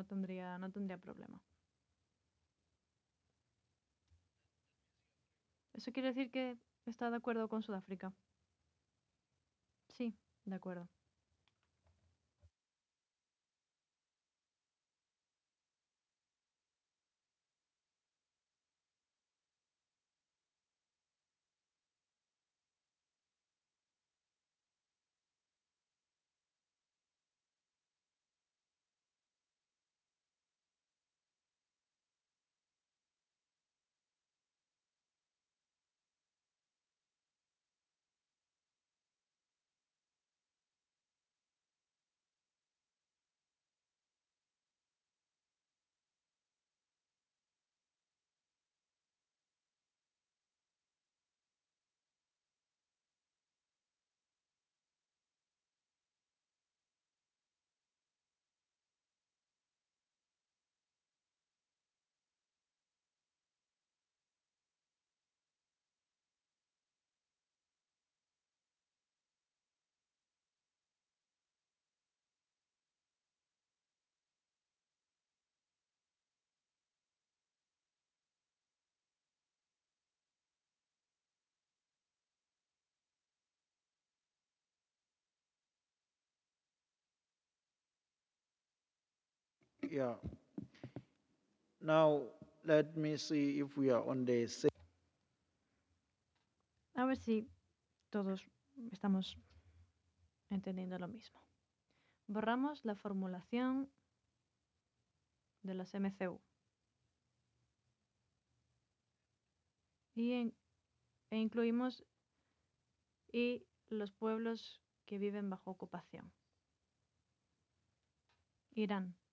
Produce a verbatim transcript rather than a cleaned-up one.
no tendría, no tendría problema. Eso quiere decir que está de acuerdo con Sudáfrica. Sí, de acuerdo. Yeah. Now let me see if we are on the same. A ver si todos estamos entendiendo lo mismo. Borramos la formulación de las M C U y en- e incluimos y los pueblos que viven bajo ocupación. Irán,